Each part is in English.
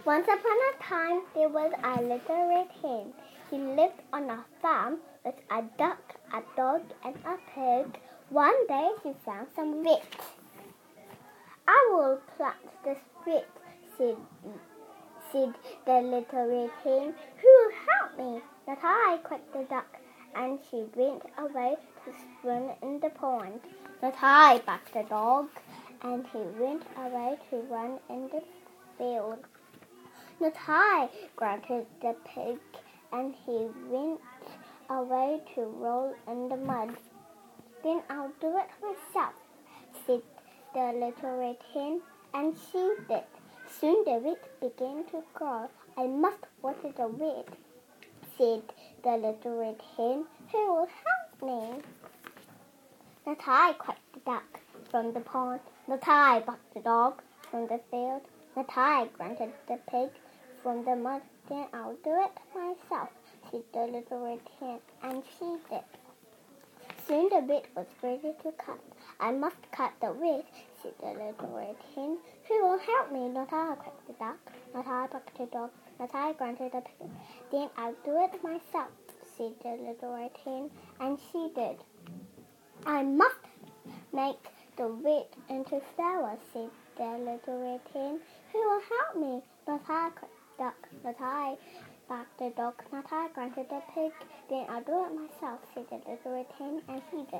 Once upon a time, there was a little red hen. He lived on a farm with a duck, a dog, and a pig. One day, he found some wheat. "I will plant this wheat," said the little red hen. "Who will help me?" "Not I," quacked the duck, and she went away to swim in the pond. "Not I," barked the dog, and he went away to run in the field. "Not I," grunted the pig, and he went away to roll in the mud. "Then I'll do it myself," said the little red hen, and she did. Soon the wheat began to grow. "I must water the wheat," said the little red hen. "Who will help me?" "Not I," quacked the duck from the pond. "Not I," barked the dog from the field. "Not I," grunted the pig from the mud. "Then I'll do it myself," said the little red hen, and she did. Soon the wheat was ready to cut. "I must cut the wheat," said the little red hen. "Who will help me?" "Not I," quacked the duck. "Not I," barked the dog. "Not I," grunted the pig. "Then I'll do it myself," said the little red hen, and she did. "I must make the wheat into flour," said the little red hen. "Who will help me?" "Not I," quacked the duck. "Not I," barked the dog. "Not I," grunted the pig. "Then I'll do it myself," said the little red hen, and she did.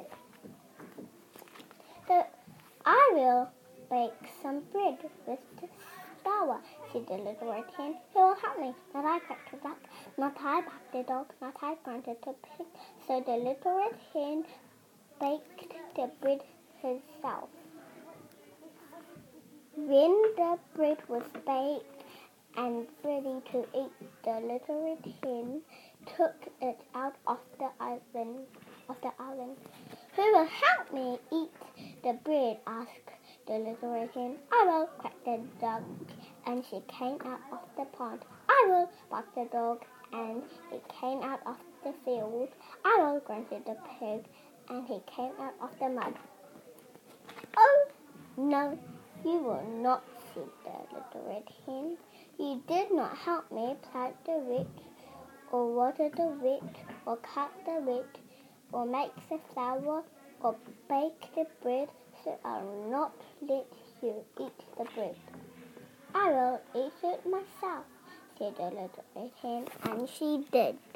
"I will bake some bread with the flour," said the little red hen. "Who will help me?" "Not I," quacked the duck. "Not I," barked the dog. "Not I," grunted the pig. So the little red hen baked the bread herself. When the bread was baked and ready to eat, the little red hen took it out of the oven. "Who will help me eat the bread?" asked the little red hen. "I will," quacked the duck, and she came out of the pond. "I will," barked the dog, and he came out of the field. "I will," grunted the pig, and he came out of the mud. "Oh, no, you will not," said the little red hen. "You did not help me plant the wheat, or water the wheat, or cut the wheat, or make the flour, or bake the bread, so I will not let you eat the bread." "I will eat it myself," said the little red hen, and she did.